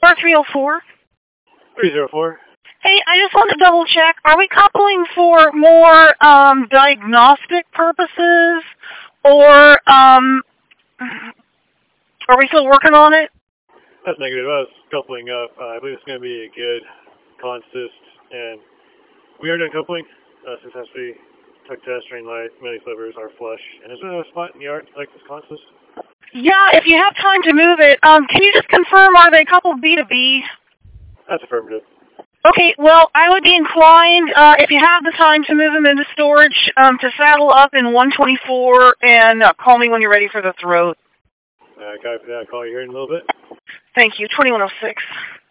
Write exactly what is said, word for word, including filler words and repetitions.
three oh four. three oh four. Hey, I just want to double check. Are we coupling for more um, diagnostic purposes, or um, are we still working on it? That's negative. I was coupling up. Uh, I believe it's going to be a good consist, and we are done coupling. Uh, successfully took test, drain light, many slivers are flush. And is there a spot in the yard like this consist? Yeah, if you have time to move it, um, can you just confirm, are they coupled B to B? That's affirmative. Okay, well, I would be inclined, uh, if you have the time to move them into storage, um, to saddle up in one twenty-four and uh, call me when you're ready for the throat. Uh, copy that. I'll call you here in a little bit. Thank you. twenty-one oh six.